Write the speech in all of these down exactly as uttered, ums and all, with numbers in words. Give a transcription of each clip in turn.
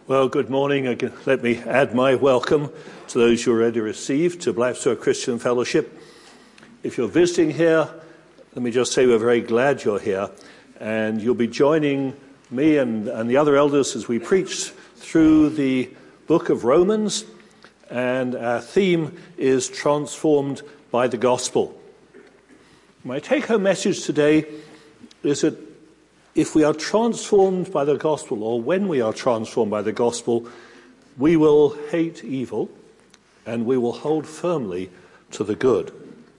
Well, good morning. Again, let me add my welcome to those you already received to Blackstow Christian Fellowship. If you're visiting here, let me just say we're very glad you're here, and you'll be joining me and, and the other elders as we preach through the book of Romans, and our theme is Transformed by the Gospel. My take-home message today is that if we are transformed by the gospel, or when we are transformed by the gospel, we will hate evil and we will hold firmly to the good.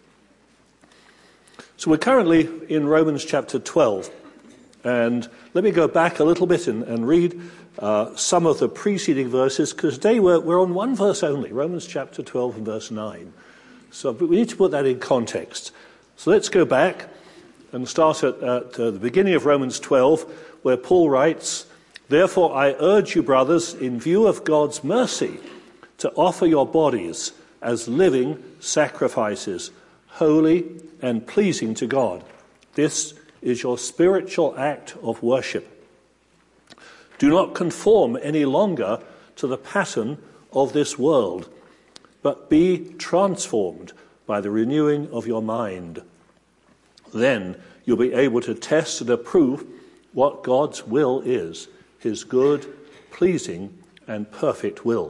So we're currently in Romans chapter twelve, and let me go back a little bit and, and read uh, some of the preceding verses, because today we're, we're on one verse only, Romans chapter twelve and verse nine. So we need to put that in context. So let's go back and start at, at uh, the beginning of Romans twelve, where Paul writes, "Therefore I urge you, brothers, in view of God's mercy, to offer your bodies as living sacrifices, holy and pleasing to God. This is your spiritual act of worship. Do not conform any longer to the pattern of this world, but be transformed by the renewing of your mind. Then you'll be able to test and approve what God's will is, his good, pleasing, and perfect will.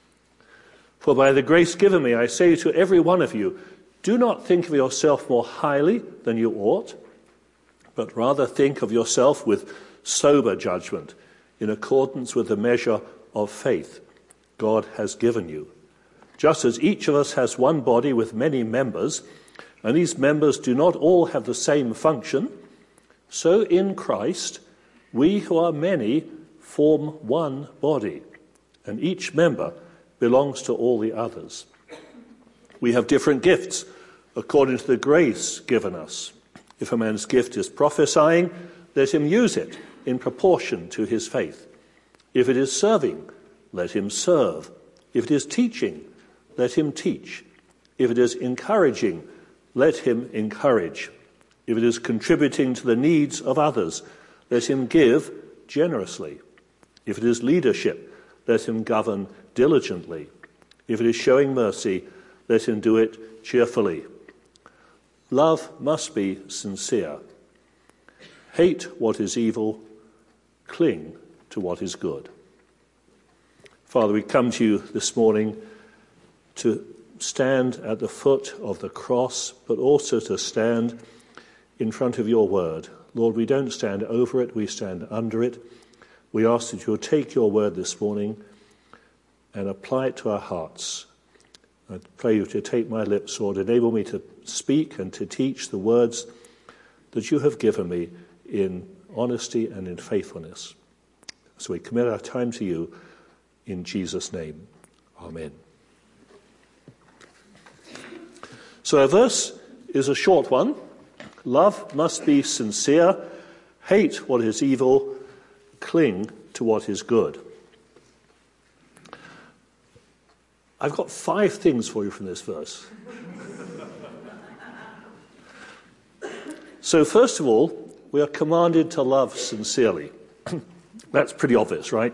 For by the grace given me, I say to every one of you, do not think of yourself more highly than you ought, but rather think of yourself with sober judgment, in accordance with the measure of faith God has given you. Just as each of us has one body with many members, and these members do not all have the same function, so in Christ we who are many form one body, and each member belongs to all the others. We have different gifts according to the grace given us. If a man's gift is prophesying, let him use it in proportion to his faith. If it is serving, let him serve. If it is teaching, let him teach. If it is encouraging, let him encourage. If it is contributing to the needs of others, let him give generously. If it is leadership, let him govern diligently. If it is showing mercy, let him do it cheerfully. Love must be sincere. Hate what is evil, cling to what is good." Father, we come to you this morning to stand at the foot of the cross, but also to stand in front of your word. Lord, we don't stand over it, we stand under it. We ask that you'll take your word this morning and apply it to our hearts. I pray you to take my lips, Lord, enable me to speak and to teach the words that you have given me in honesty and in faithfulness. So we commit our time to you in Jesus' name. Amen. So our verse is a short one. Love must be sincere, hate what is evil, cling to what is good. I've got five things for you from this verse. So first of all, we are commanded to love sincerely. That's pretty obvious, right?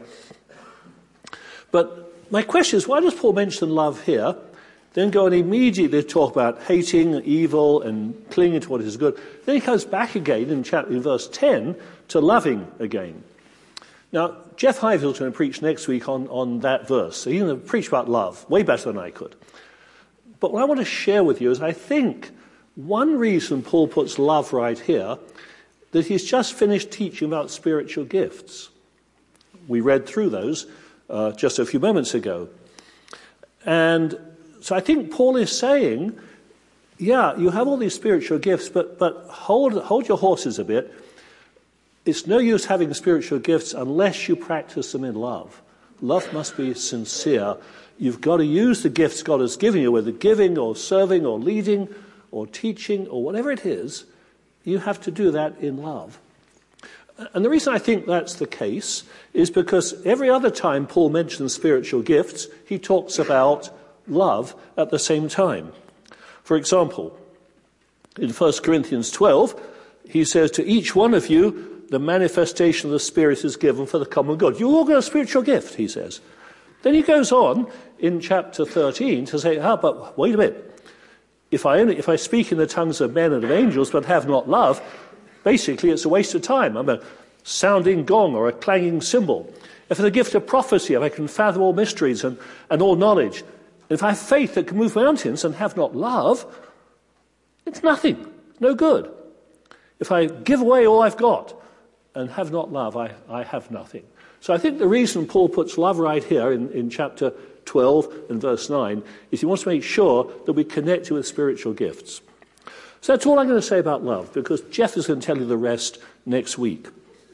But my question is, why does Paul mention love here, then go and immediately talk about hating evil and clinging to what is good? Then he comes back again in, chapter, in verse ten to loving again. Now, Jeff Hiville's going to preach next week on, on that verse. So he's going to preach about love, way better than I could. But what I want to share with you is I think one reason Paul puts love right here, that he's just finished teaching about spiritual gifts. We read through those uh, just a few moments ago. And so I think Paul is saying, yeah, you have all these spiritual gifts, but but hold hold your horses a bit. It's no use having spiritual gifts unless you practice them in love. Love must be sincere. You've got to use the gifts God has given you, whether giving or serving or leading or teaching or whatever it is. You have to do that in love. And the reason I think that's the case is because every other time Paul mentions spiritual gifts, he talks about love at the same time. For example, in First Corinthians twelve, he says, to each one of you, the manifestation of the Spirit is given for the common good. You all got a spiritual gift, he says. Then he goes on in chapter thirteen to say, ah, but wait a minute. If I only, if I speak in the tongues of men and of angels but have not love, basically it's a waste of time. I'm a sounding gong or a clanging cymbal. If the gift of prophecy, if I can fathom all mysteries and, and all knowledge, if I have faith that can move mountains and have not love, it's nothing, no good. If I give away all I've got and have not love, I, I have nothing. So I think the reason Paul puts love right here in, in chapter twelve and verse nine is he wants to make sure that we connect it with spiritual gifts. So that's all I'm going to say about love, because Jeff is going to tell you the rest next week.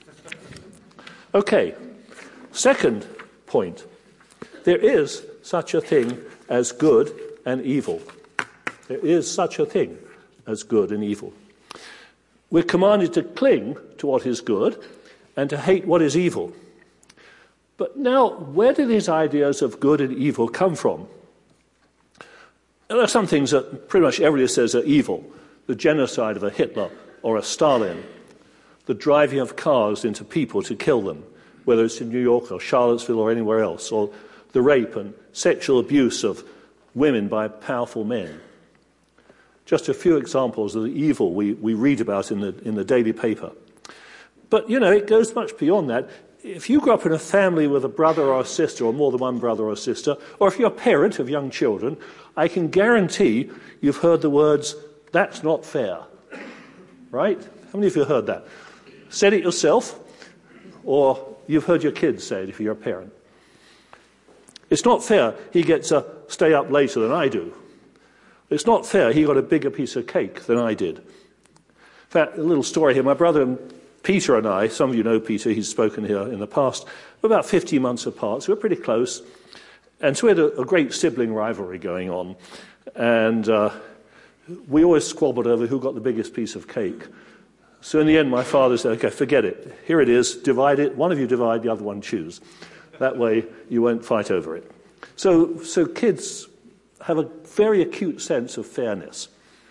Okay, second point. There is such a thing as good and evil. There is such a thing as good and evil. We're commanded to cling to what is good and to hate what is evil. But now, where do these ideas of good and evil come from? There are some things that pretty much everybody says are evil. The genocide of a Hitler or a Stalin. The driving of cars into people to kill them, whether it's in New York or Charlottesville or anywhere else. Or the rape and sexual abuse of women by powerful men. Just a few examples of the evil we, we read about in the, in the daily paper. But, you know, it goes much beyond that. If you grew up in a family with a brother or a sister, or more than one brother or sister, or if you're a parent of young children, I can guarantee you've heard the words, "That's not fair." Right? How many of you heard that? Said it yourself, or you've heard your kids say it if you're a parent. It's not fair he gets to stay up later than I do. It's not fair he got a bigger piece of cake than I did. In fact, a little story here. My brother Peter and I, some of you know Peter, he's spoken here in the past, we're about fifteen months apart, so we're pretty close. And so we had a, a great sibling rivalry going on. And uh, we always squabbled over who got the biggest piece of cake. So in the end, my father said, okay, forget it. Here it is, divide it. One of you divide, the other one choose. That way you won't fight over it. So, so kids have a very acute sense of fairness.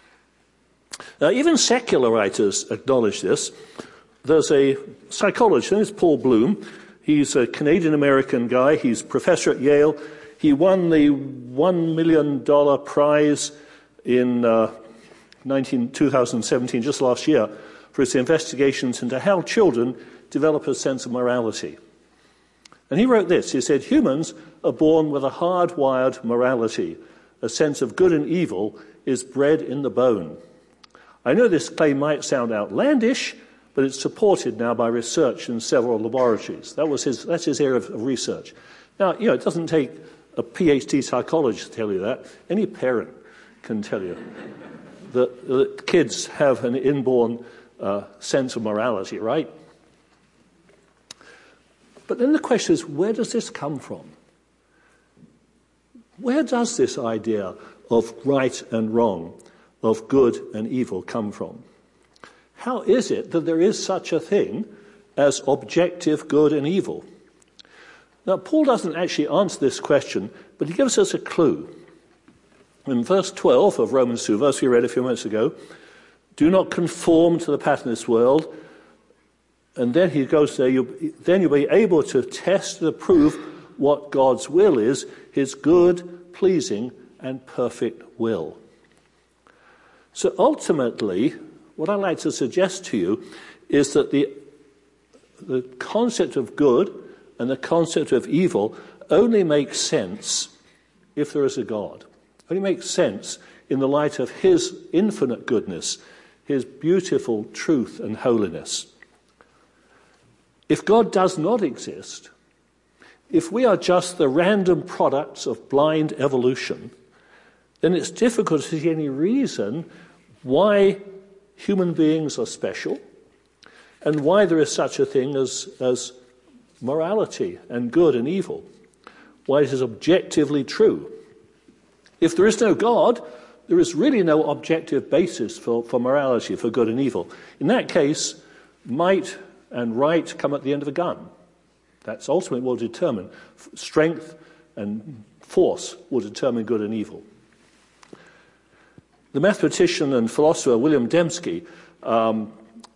Now, even secular writers acknowledge this. There's a psychologist, his name is Paul Bloom. He's a Canadian-American guy. He's professor at Yale. He won the one million dollars prize in uh, two thousand seventeen, just last year, for his investigations into how children develop a sense of morality. And he wrote this. He said, humans are born with a hardwired morality. A sense of good and evil is bred in the bone. I know this claim might sound outlandish, but it's supported now by research in several laboratories. That was his, that's his area of, of research. Now, you know, it doesn't take a PhD psychologist to tell you that. Any parent can tell you that, that kids have an inborn uh, sense of morality, right? But then the question is, where does this come from? Where does this idea of right and wrong, of good and evil come from? How is it that there is such a thing as objective good and evil? Now, Paul doesn't actually answer this question, but he gives us a clue. In verse twelve of Romans two, verse we read a few minutes ago, do not conform to the pattern of this world. And then he goes there, you'll, then you'll be able to test and approve what God's will is, his good, pleasing, and perfect will. So ultimately, what I'd like to suggest to you is that the, the concept of good and the concept of evil only makes sense if there is a God. Only makes sense in the light of his infinite goodness, his beautiful truth and holiness. If God does not exist, if we are just the random products of blind evolution, then it's difficult to see any reason why human beings are special and why there is such a thing as, as morality and good and evil, why it is objectively true. If there is no God, there is really no objective basis for, for morality, for good and evil. In that case, might and right come at the end of a gun. That's ultimately what will determine. Strength and force will determine good and evil. The mathematician and philosopher William Dembski um,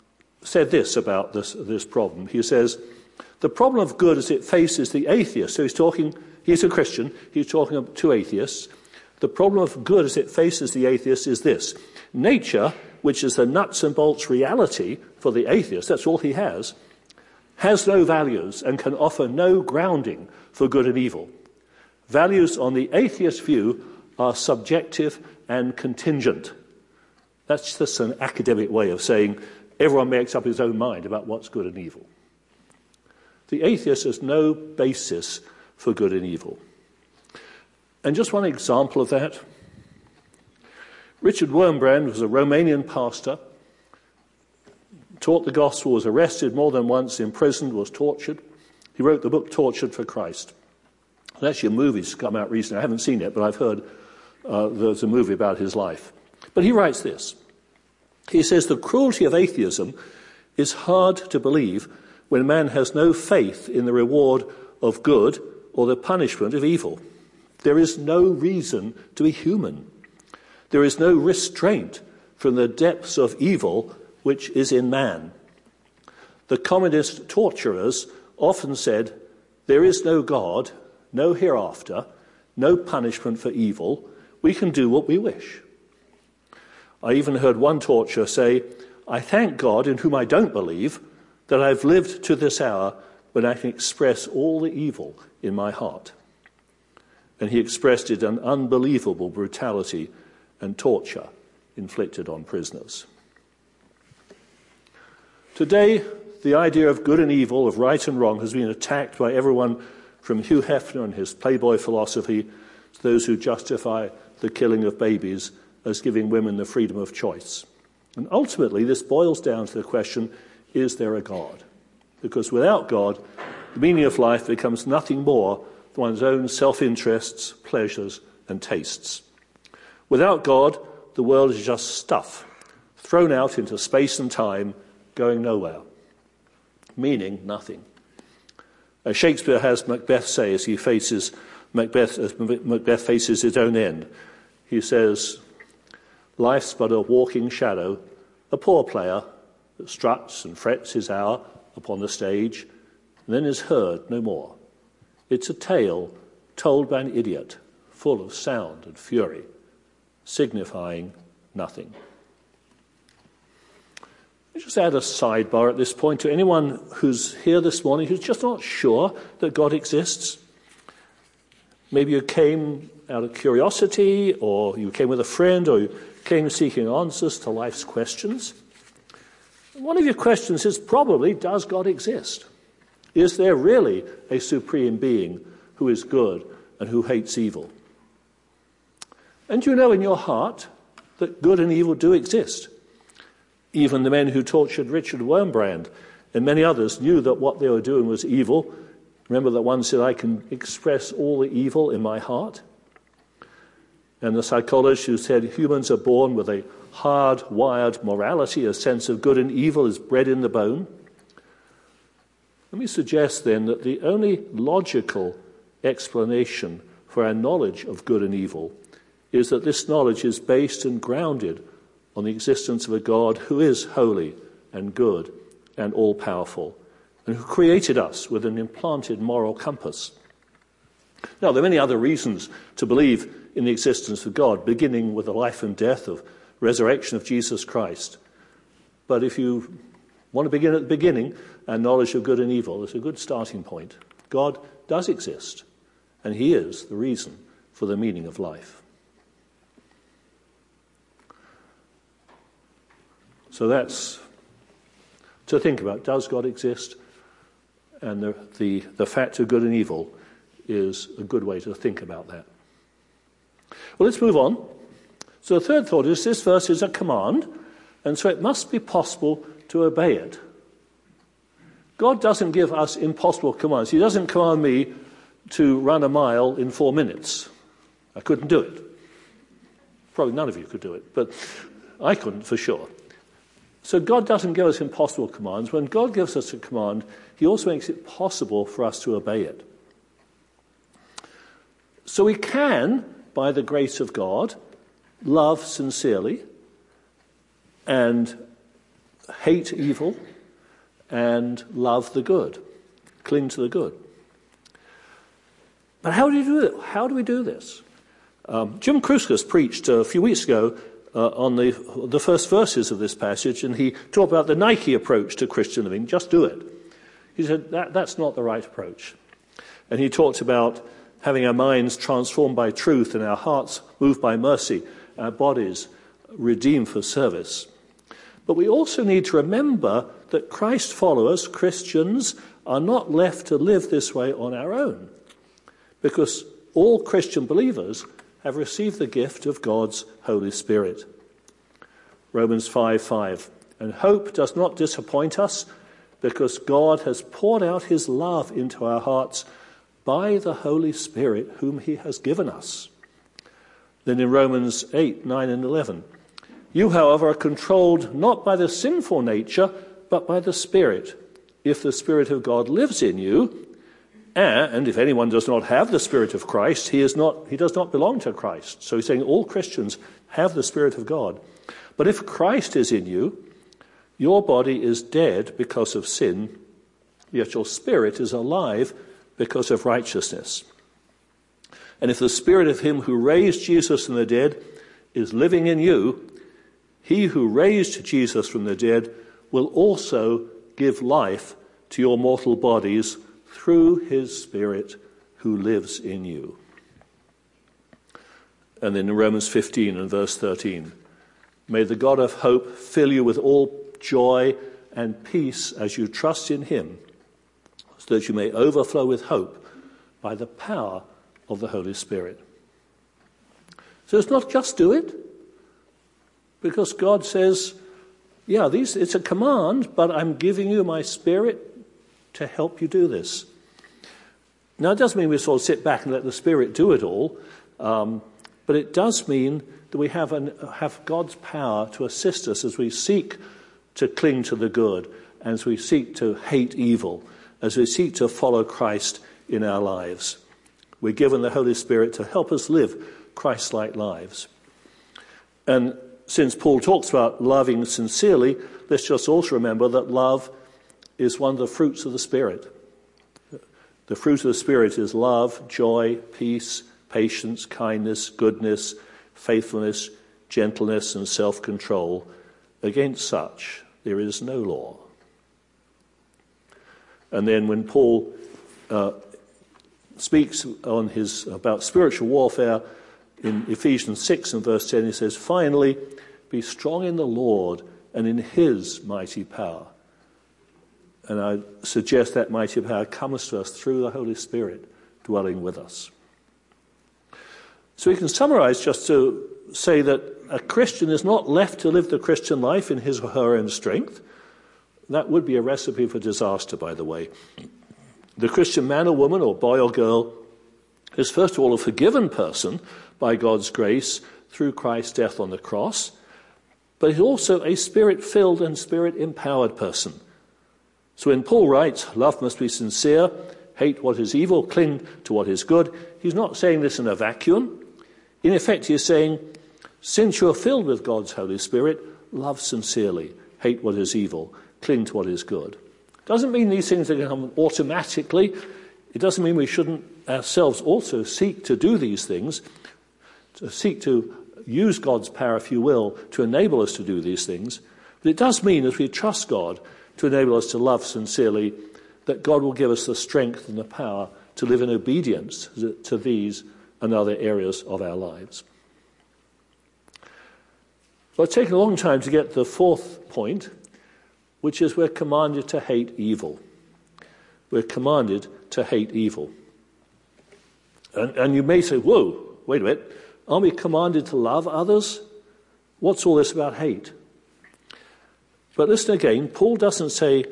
said this about this, this problem. He says, the problem of good as it faces the atheist, so he's talking, he's a Christian, he's talking to atheists. The problem of good as it faces the atheist is this. Nature, which is the nuts and bolts reality for the atheist, that's all he has, has no values and can offer no grounding for good and evil. Values on the atheist view are subjective and contingent. That's just an academic way of saying everyone makes up his own mind about what's good and evil. The atheist has no basis for good and evil. And just one example of that. Richard Wurmbrand was a Romanian pastor, taught the gospel, was arrested more than once, imprisoned, was tortured. He wrote the book Tortured for Christ. There's actually a movie's come out recently. I haven't seen it, but I've heard uh, there's a movie about his life. But he writes this. He says, the cruelty of atheism is hard to believe when man has no faith in the reward of good or the punishment of evil. There is no reason to be human. There is no restraint from the depths of evil which is in man. The communist torturers often said, there is no God, no hereafter, no punishment for evil. We can do what we wish. I even heard one torturer say, I thank God, in whom I don't believe, that I've lived to this hour when I can express all the evil in my heart. And he expressed it in unbelievable brutality and torture inflicted on prisoners. Today, the idea of good and evil, of right and wrong, has been attacked by everyone from Hugh Hefner and his Playboy philosophy to those who justify the killing of babies as giving women the freedom of choice. And ultimately, this boils down to the question, is there a God? Because without God, the meaning of life becomes nothing more than one's own self-interests, pleasures, and tastes. Without God, the world is just stuff, thrown out into space and time, going nowhere, meaning nothing. As Shakespeare has Macbeth say as he faces Macbeth, as Macbeth faces his own end, he says, life's but a walking shadow, a poor player that struts and frets his hour upon the stage, and then is heard no more. It's a tale told by an idiot, full of sound and fury, signifying nothing. Let me just add a sidebar at this point to anyone who's here this morning who's just not sure that God exists. Maybe you came out of curiosity, or you came with a friend, or you came seeking answers to life's questions. One of your questions is probably, does God exist? Is there really a supreme being who is good and who hates evil? And you know in your heart that good and evil do exist. Even the men who tortured Richard Wurmbrand and many others knew that what they were doing was evil. Remember that one said, I can express all the evil in my heart. And the psychologist who said humans are born with a hard-wired morality, a sense of good and evil is bred in the bone. Let me suggest then that the only logical explanation for our knowledge of good and evil is that this knowledge is based and grounded on the existence of a God who is holy and good and all-powerful, and who created us with an implanted moral compass. Now, there are many other reasons to believe in the existence of God, beginning with the life and death of resurrection of Jesus Christ. But if you want to begin at the beginning, and knowledge of good and evil is a good starting point. God does exist, and he is the reason for the meaning of life. So that's to think about. Does God exist? And the, the, the fact of good and evil is a good way to think about that. Well, let's move on. So the third thought is this verse is a command, and so it must be possible to obey it. God doesn't give us impossible commands. He doesn't command me to run a mile in four minutes. I couldn't do it. Probably none of you could do it, but I couldn't for sure. So God doesn't give us impossible commands. When God gives us a command, he also makes it possible for us to obey it. So we can, by the grace of God, love sincerely and hate evil and love the good, cling to the good. But how do you do it? How do we do this? Um, Jim Kruskus preached a few weeks ago uh, on the the first verses of this passage, and he talked about the Nike approach to Christian living. Just do it. He said that that's not the right approach. And he talked about having our minds transformed by truth and our hearts moved by mercy, our bodies redeemed for service. But we also need to remember that Christ followers, Christians, are not left to live this way on our own, because all Christian believers have received the gift of God's Holy Spirit. Romans five five. And hope does not disappoint us, because God has poured out his love into our hearts by the Holy Spirit whom he has given us. Then in Romans eight, nine and eleven. You, however, are controlled not by the sinful nature, but by the Spirit, if the Spirit of God lives in you. And if anyone does not have the Spirit of Christ, he is not he does not belong to Christ. So he's saying all Christians have the Spirit of God. But if Christ is in you, your body is dead because of sin, yet your spirit is alive because of righteousness. And if the Spirit of him who raised Jesus from the dead is living in you, he who raised Jesus from the dead will also give life to your mortal bodies through his Spirit who lives in you. And then in Romans fifteen and verse thirteen, may the God of hope fill you with all joy and peace as you trust in him, so that you may overflow with hope by the power of the Holy Spirit. So it's not just do it, because God says, yeah, these, it's a command, but I'm giving you my Spirit to help you do this. Now, it doesn't mean we sort of sit back and let the Spirit do it all, um, but it does mean that we have, an, have God's power to assist us as we seek to cling to the good, as we seek to hate evil, as we seek to follow Christ in our lives. We're given the Holy Spirit to help us live Christ-like lives. And since Paul talks about loving sincerely, let's just also remember that love is one of the fruits of the Spirit. The fruit of the Spirit is love, joy, peace, patience, kindness, goodness, faithfulness, gentleness, and self-control. Against such there is no law. And then when Paul uh, speaks on his about spiritual warfare in Ephesians six and verse ten, he says, finally, be strong in the Lord and in his mighty power. And I suggest that mighty power comes to us through the Holy Spirit dwelling with us. So we can summarize just to say that a Christian is not left to live the Christian life in his or her own strength. That would be a recipe for disaster, by the way. The Christian man or woman or boy or girl is first of all a forgiven person by God's grace through Christ's death on the cross, but he's also a Spirit-filled and Spirit-empowered person. So when Paul writes, love must be sincere, hate what is evil, cling to what is good, he's not saying this in a vacuum. In effect, he's saying, since you are filled with God's Holy Spirit, love sincerely, hate what is evil, cling to what is good. Doesn't mean these things are going to come automatically. It doesn't mean we shouldn't ourselves also seek to do these things, to seek to use God's power, if you will, to enable us to do these things. But it does mean, as we trust God to enable us to love sincerely, that God will give us the strength and the power to live in obedience to these and other areas of our lives. Well, it's taken a long time to get to the fourth point, which is we're commanded to hate evil. We're commanded to hate evil. And, and you may say, whoa, wait a minute, aren't we commanded to love others? What's all this about hate? But listen again, Paul doesn't say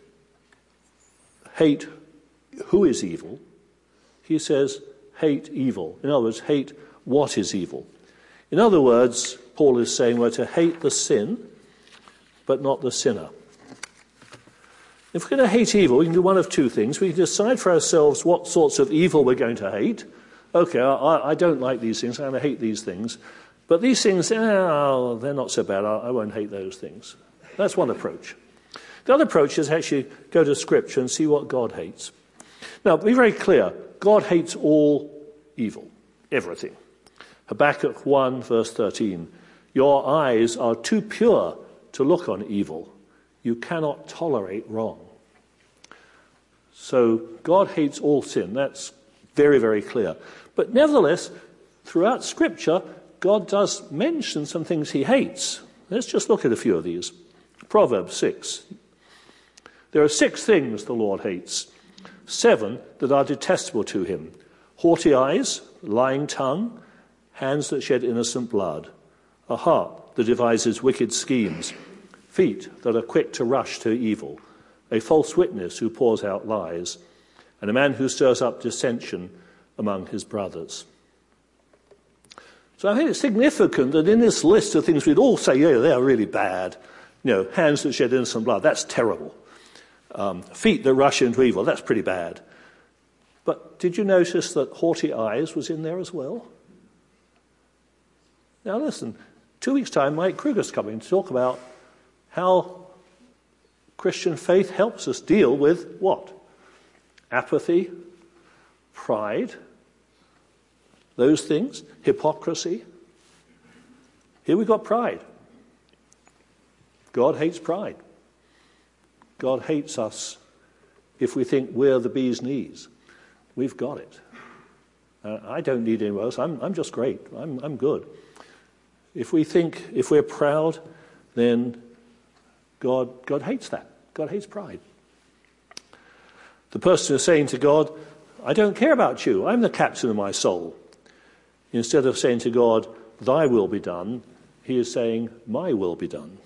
hate who is evil. He says hate evil. In other words, hate what is evil. In other words, Paul is saying we're to hate the sin, but not the sinner. If we're going to hate evil, we can do one of two things. We can decide for ourselves what sorts of evil we're going to hate. Okay, I, I don't like these things, I'm going to hate these things. But these things, oh, they're not so bad, I, I won't hate those things. That's one approach. The other approach is actually go to Scripture and see what God hates. Now, be very clear. God hates all evil, everything. Habakkuk one, verse thirteen. Your eyes are too pure to look on evil. You cannot tolerate wrong. So God hates all sin. That's very, very clear. But nevertheless, throughout Scripture, God does mention some things he hates. Let's just look at a few of these. Proverbs six. There are six things the Lord hates, seven that are detestable to him: haughty eyes, lying tongue, hands that shed innocent blood, a heart that devises wicked schemes, feet that are quick to rush to evil, a false witness who pours out lies, and a man who stirs up dissension among his brothers. So I think it's significant that in this list of things we'd all say, yeah, they're really bad. You know, hands that shed innocent blood, that's terrible. Um, feet that rush into evil, that's pretty bad. But did you notice that haughty eyes was in there as well? Now listen, two weeks' time, Mike Kruger's coming to talk about how Christian faith helps us deal with what? Apathy, pride, those things, hypocrisy. Here we've got pride. God hates pride. God hates us if we think we're the bee's knees. We've got it. Uh, I don't need anyone else. I'm, I'm just great. I'm, I'm good. If we think, if we're proud, then God, God hates that. God hates pride. The person is saying to God, I don't care about you. I'm the captain of my soul. Instead of saying to God, thy will be done, he is saying, my will be done.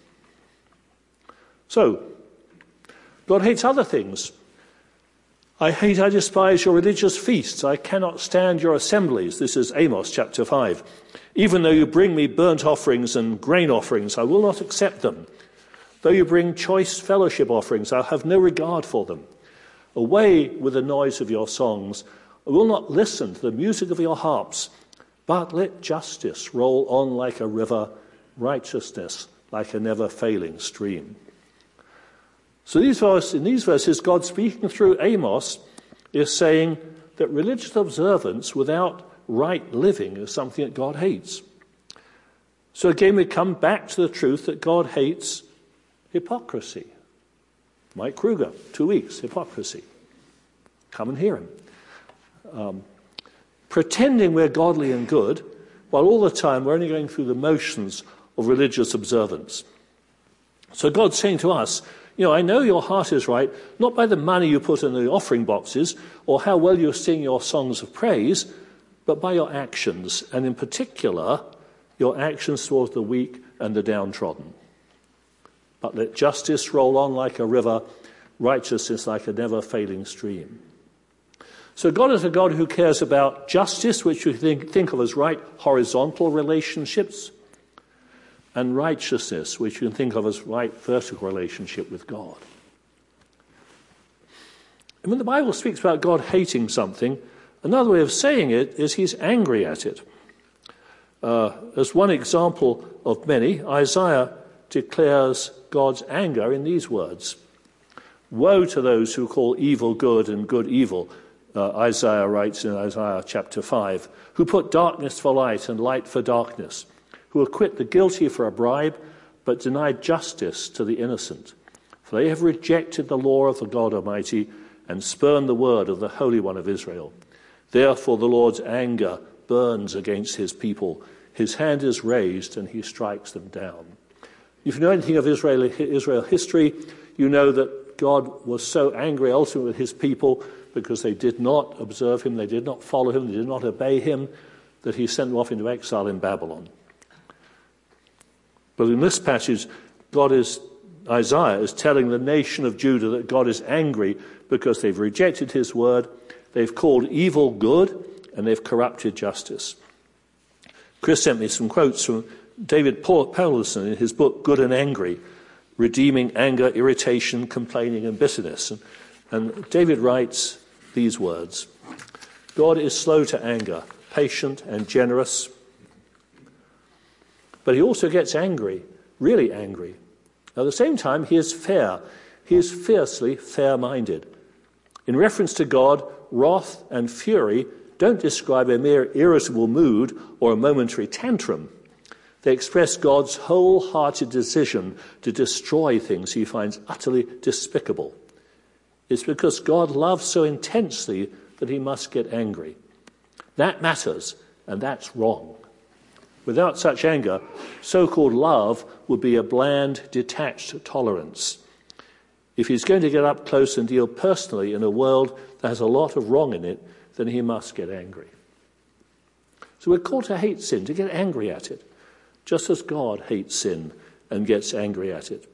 So, God hates other things. I hate, I despise your religious feasts. I cannot stand your assemblies. This is Amos chapter five. Even though you bring me burnt offerings and grain offerings, I will not accept them. Though you bring choice fellowship offerings, I'll have no regard for them. Away with the noise of your songs. I will not listen to the music of your harps. But let justice roll on like a river, righteousness like a never-failing stream. So these verses, in these verses, God speaking through Amos is saying that religious observance without right living is something that God hates. So again, we come back to the truth that God hates hypocrisy. Mike Kruger, two weeks, hypocrisy. Come and hear him. Um, pretending we're godly and good, while all the time we're only going through the motions of religious observance. So God's saying to us, you know, I know your heart is right, not by the money you put in the offering boxes or how well you sing your songs of praise, but by your actions, and in particular, your actions towards the weak and the downtrodden. But let justice roll on like a river, righteousness like a never-failing stream. So God is a God who cares about justice, which we think, think of as right horizontal relationships, and righteousness, which you can think of as right vertical relationship with God. And when the Bible speaks about God hating something, another way of saying it is he's angry at it. Uh, as one example of many, Isaiah declares God's anger in these words. Woe to those who call evil good and good evil, uh, Isaiah writes in Isaiah chapter five, who put darkness for light and light for darkness, who acquit the guilty for a bribe, but deny justice to the innocent. For they have rejected the law of the God Almighty and spurned the word of the Holy One of Israel. Therefore the Lord's anger burns against his people. His hand is raised and he strikes them down. If you know anything of Israel, Israel history, you know that God was so angry ultimately with his people because they did not observe him, they did not follow him, they did not obey him, that he sent them off into exile in Babylon. But in this passage, God is, Isaiah is telling the nation of Judah that God is angry because they've rejected his word, they've called evil good, and they've corrupted justice. Chris sent me some quotes from David Powlison in his book, Good and Angry, Redeeming Anger, Irritation, Complaining, and Bitterness. And, and David writes these words, God is slow to anger, patient and generous, but he also gets angry, really angry. At the same time, he is fair. He is fiercely fair-minded. In reference to God, wrath and fury don't describe a mere irritable mood or a momentary tantrum. They express God's wholehearted decision to destroy things he finds utterly despicable. It's because God loves so intensely that he must get angry. That matters, and that's wrong. Without such anger, so-called love would be a bland, detached tolerance. If he's going to get up close and deal personally in a world that has a lot of wrong in it, then he must get angry. So we're called to hate sin, to get angry at it, just as God hates sin and gets angry at it.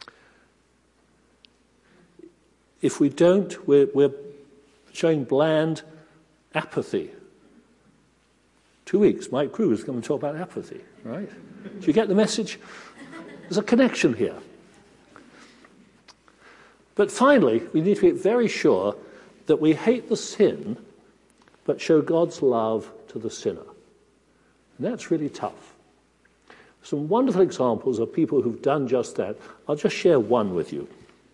If we don't, we're, we're showing bland apathy. Two weeks, Mike Krug is going to talk about apathy, right? Do you get the message? There's a connection here. But finally, we need to be very sure that we hate the sin, but show God's love to the sinner. And that's really tough. Some wonderful examples of people who've done just that. I'll just share one with you.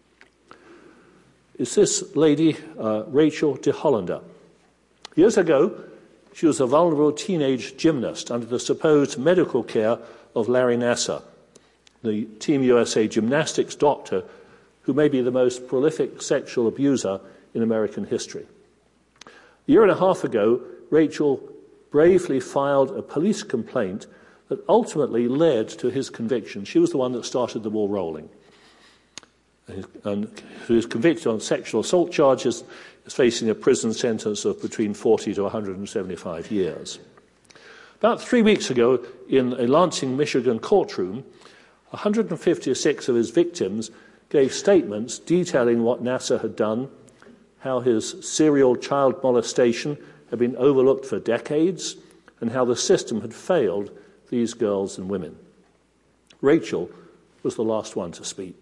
It's this lady, uh, Rachel de Hollander. Years ago, she was a vulnerable teenage gymnast under the supposed medical care of Larry Nassar, the Team U S A gymnastics doctor who may be the most prolific sexual abuser in American history. A year and a half ago, Rachel bravely filed a police complaint that ultimately led to his conviction. She was the one that started the ball rolling. And who is convicted on sexual assault charges, is facing a prison sentence of between forty to one hundred seventy-five years. About three weeks ago, in a Lansing, Michigan courtroom, one hundred fifty-six of his victims gave statements detailing what Nassar had done, how his serial child molestation had been overlooked for decades, and how the system had failed these girls and women. Rachel was the last one to speak.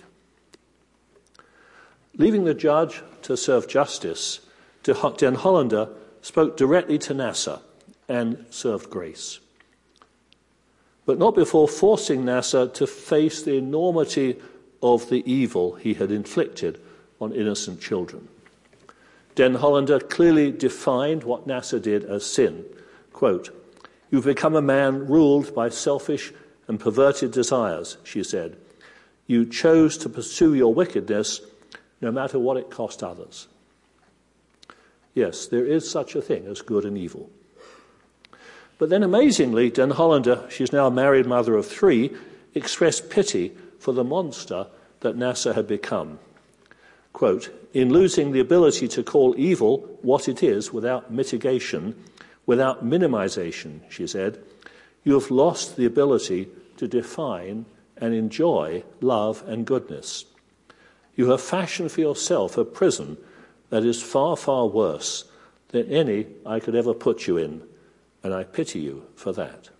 Leaving the judge to serve justice, Den Hollander spoke directly to Nassar and served grace. But not before forcing Nassar to face the enormity of the evil he had inflicted on innocent children. Den Hollander clearly defined what Nassar did as sin. Quote, "You've become a man ruled by selfish and perverted desires," she said. "You chose to pursue your wickedness no matter what it cost others." Yes, there is such a thing as good and evil. But then amazingly, Den Hollander, she's now a married mother of three, expressed pity for the monster that Nassar had become. Quote, "In losing the ability to call evil what it is without mitigation, without minimization," she said, "you have lost the ability to define and enjoy love and goodness. You have fashioned for yourself a prison that is far, far worse than any I could ever put you in, and I pity you for that."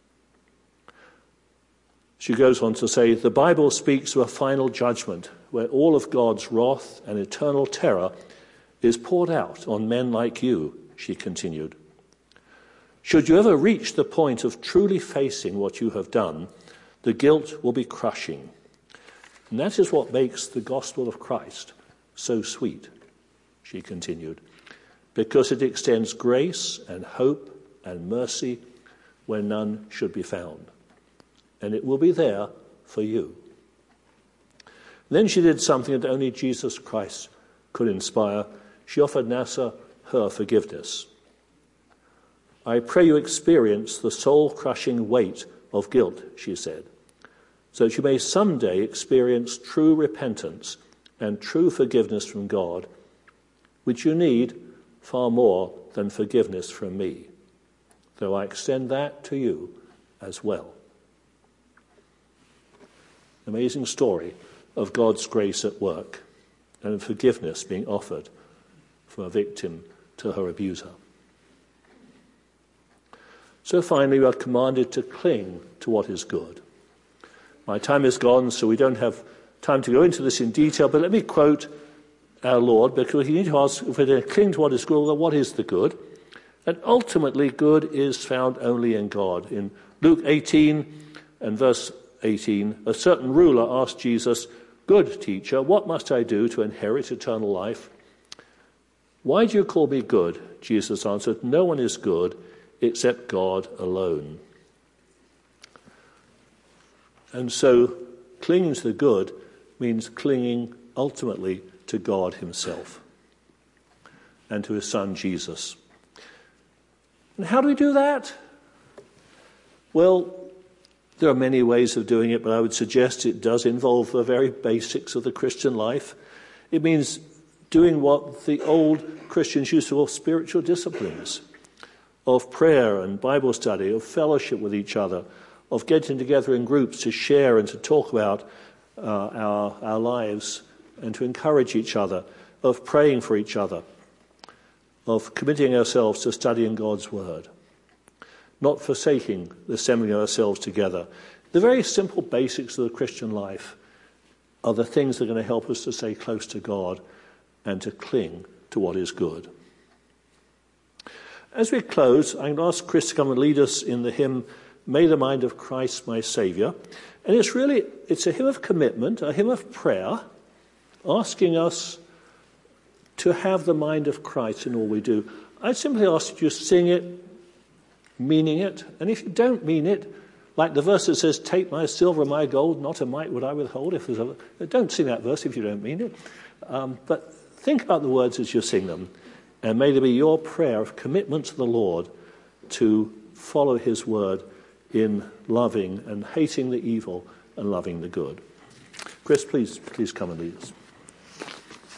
She goes on to say, "The Bible speaks of a final judgment where all of God's wrath and eternal terror is poured out on men like you," she continued. "Should you ever reach the point of truly facing what you have done, the guilt will be crushing. And that is what makes the gospel of Christ so sweet," she continued, "because it extends grace and hope and mercy where none should be found. And it will be there for you." And then she did something that only Jesus Christ could inspire. She offered Nassar her forgiveness. "I pray you experience the soul-crushing weight of guilt," she said, "so that you may someday experience true repentance and true forgiveness from God, which you need far more than forgiveness from me, though I extend that to you as well." Amazing story of God's grace at work and forgiveness being offered from a victim to her abuser. So finally, we are commanded to cling to what is good. My time is gone, so we don't have time to go into this in detail, but let me quote our Lord, because we need to ask, if we're going to cling to what is good, well, what is the good? And ultimately, good is found only in God. In Luke eighteen and verse eighteen, a certain ruler asked Jesus, "Good teacher, what must I do to inherit eternal life?" "Why do you call me good?" Jesus answered, "No one is good except God alone." And so clinging to the good means clinging ultimately to God himself and to his Son Jesus. And how do we do that? Well, there are many ways of doing it, but I would suggest it does involve the very basics of the Christian life. It means doing what the old Christians used to call spiritual disciplines, of prayer and Bible study, of fellowship with each other, of getting together in groups to share and to talk about uh, our, our lives and to encourage each other, of praying for each other, of committing ourselves to studying God's word, not forsaking the assembling of ourselves together. The very simple basics of the Christian life are the things that are going to help us to stay close to God and to cling to what is good. As we close, I'm going to ask Chris to come and lead us in the hymn, "May the Mind of Christ My Saviour." And it's really, it's a hymn of commitment, a hymn of prayer, asking us to have the mind of Christ in all we do. I simply ask you to sing it, meaning it. And if you don't mean it, like the verse that says, "Take my silver and my gold, not a mite would I withhold." If there's a, don't sing that verse if you don't mean it. Um, but think about the words as you sing them. And may there be your prayer of commitment to the Lord to follow his word in loving and hating the evil and loving the good. Chris, please, please come and lead us.